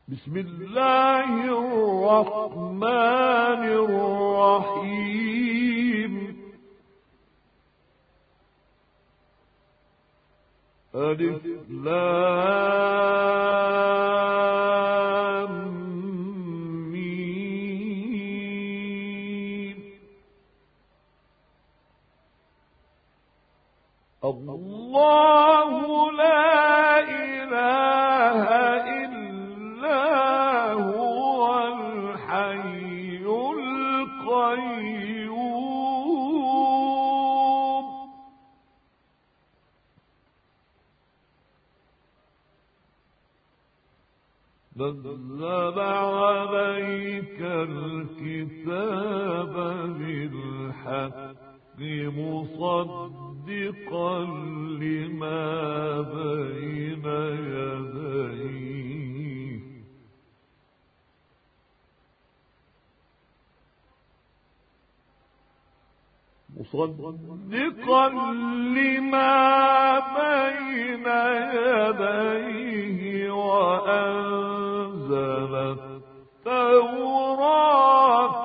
بسم الله الرحمن الرحيم. ألف لام ميم. الله لا إله إلا هو الحي القيوم. نزل عليك الكتاب بالحق مصدقا لما بين يديه وأنزل التوراة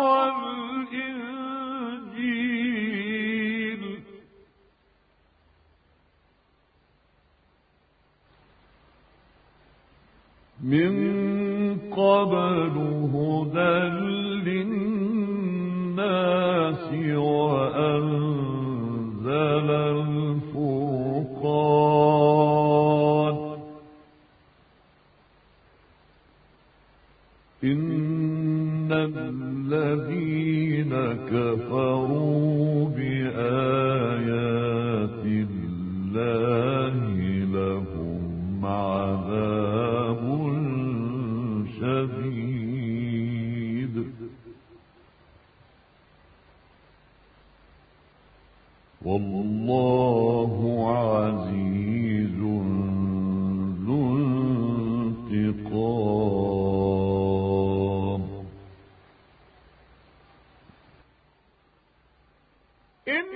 والإنجيل من قبل هدى للناس وأنزل الفرقان. إن الذين كفروا بآيات الله لهم عذاب شديد والله عزيز ذو انتقام. إن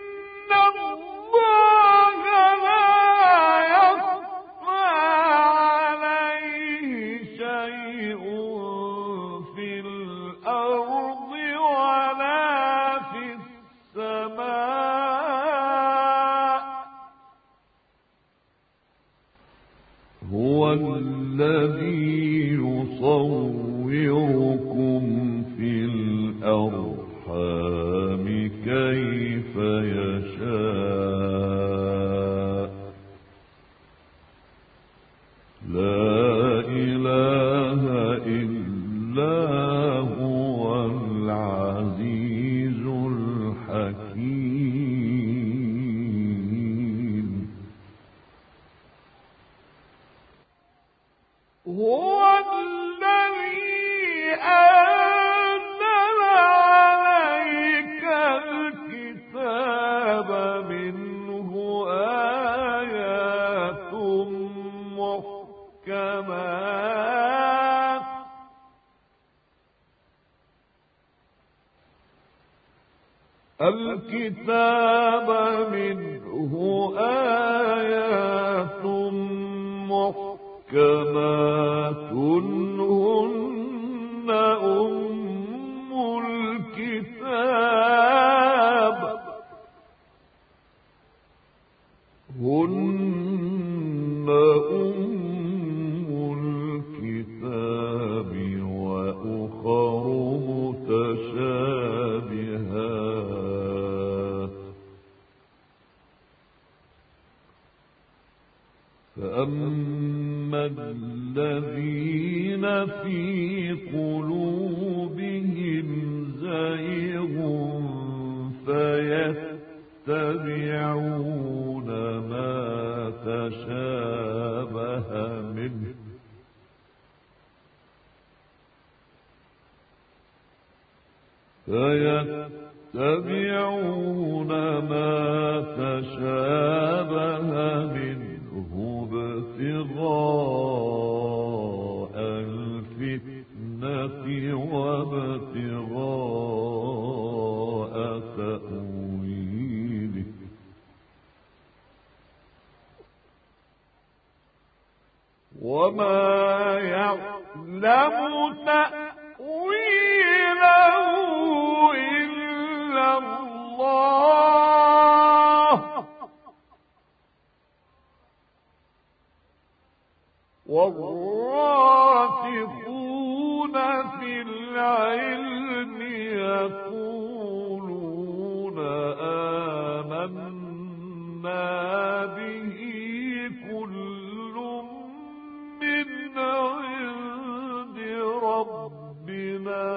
الله لا يخفى عليه شيء في الأرض ولا في السماء. هو الذي يصوركم في الأرحام كيف يشاء. لا إله إلا هو العزيز الحكيم. هو الذي أنزل عليك الكتاب منه آيات محكمات الكتاب منه آيات محكمات هن أم الكتاب وأخر متشابهات. فأما الذين في قلوبهم زيغ فيتبعون ما تشابه منه ابتغاء الفتنة وابتغاء تأويله. وما يعلم تأويله إلا الله والراسخون في العلم يقولون آمنا به كل من عند ربنا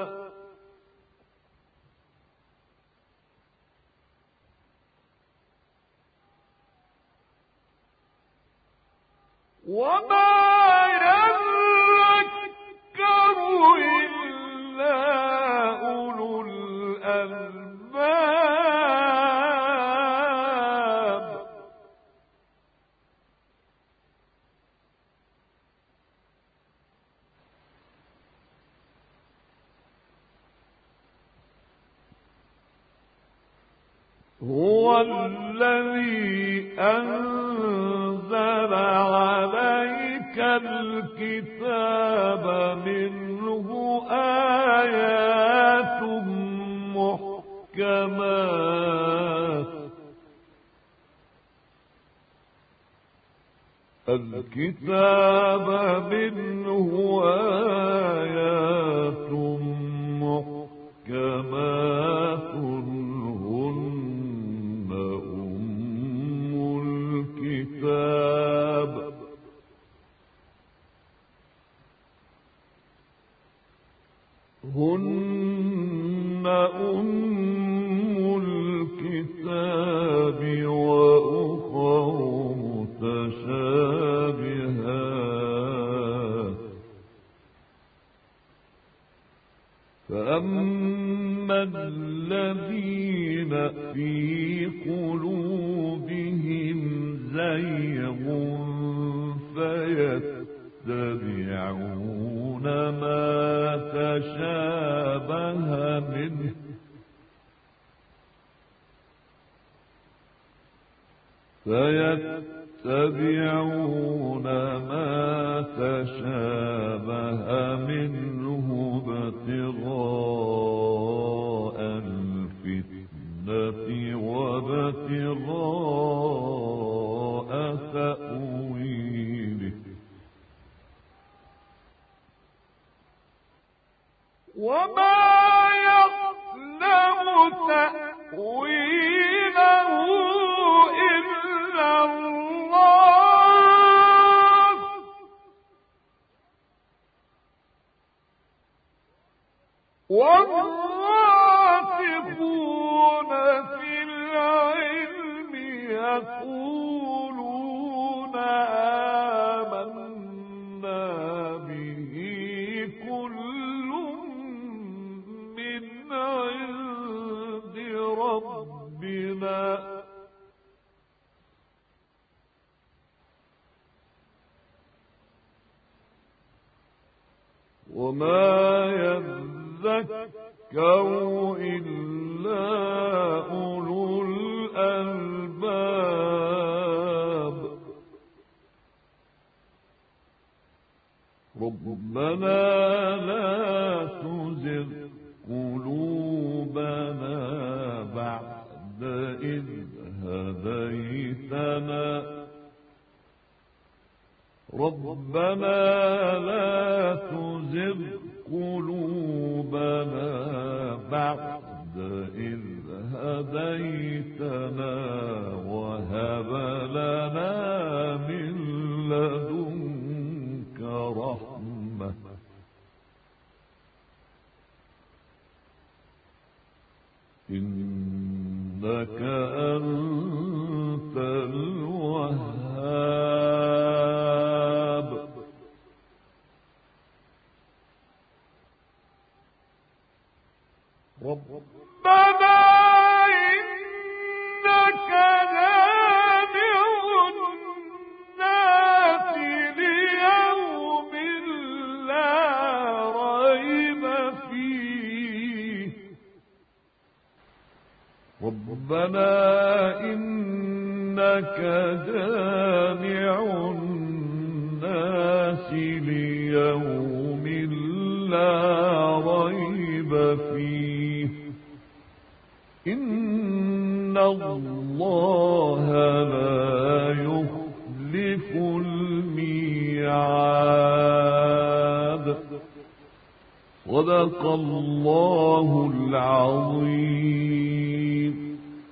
وما يذكر إلا أولو الألباب هو الذي أنزل عليك الكتاب منه آيات محكمات الكتاب منه آيات محكمات هن أم الكتاب وأخر متشابهات فأما الذين في قلوبهم زيغ فيتبعون ما تشابه منه ابتغاء الفتنة وابتغاء تأويله وما يعلم تأويله إلا الله والراسخون في العلم يقولون آمنا به كل من عند ربنا وما يذكر إلا أولو الألباب ربنا لا تزغ قلوبنا بعد إذ هديتنا ربنا لا تزغ قلوبنا بعد إذ هديتنا وهب لنا من لدنك رحمة إنك أنت الوهاب ربنا إنك جامع الناس ليوم لا ريب فيه ربنا إنك جامع الناس ليوم إن الله لا يخلف الميعاد. صدق الله العظيم.